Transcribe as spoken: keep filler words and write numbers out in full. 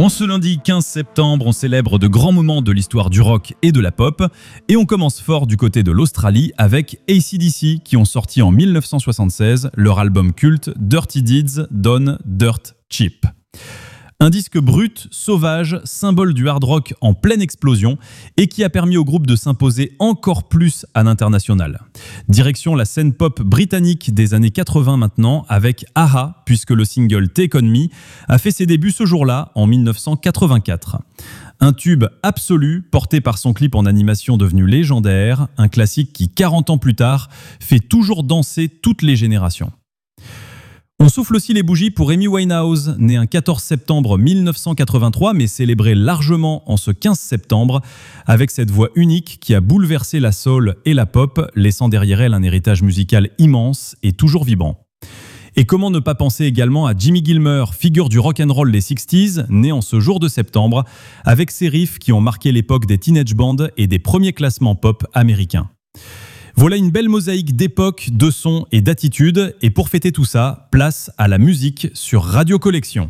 ce lundi quinze septembre, on célèbre de grands moments de l'histoire du rock et de la pop. Et on commence fort du côté de l'Australie avec A C D C qui ont sorti en mille neuf cent soixante-seize leur album culte Dirty Deeds Done Dirt Cheap. Un disque brut, sauvage, symbole du hard rock en pleine explosion et qui a permis au groupe de s'imposer encore plus à l'international. Direction la scène pop britannique des années quatre-vingts maintenant avec A A, puisque le single Take On Me a fait ses débuts ce jour-là en mille neuf cent quatre-vingt-quatre. Un tube absolu porté par son clip en animation devenu légendaire, un classique qui quarante ans plus tard fait toujours danser toutes les générations. On souffle aussi les bougies pour Amy Winehouse, née un quatorze septembre mille neuf cent quatre-vingt-trois, mais célébrée largement en ce quinze septembre, avec cette voix unique qui a bouleversé la soul et la pop, laissant derrière elle un héritage musical immense et toujours vibrant. Et comment ne pas penser également à Jimmy Gilmer, figure du rock'n'roll des sixties, né en ce jour de septembre, avec ses riffs qui ont marqué l'époque des teenage bands et des premiers classements pop américains. Voilà une belle mosaïque d'époques, de sons et d'attitudes. Et pour fêter tout ça, place à la musique sur Radio Collection.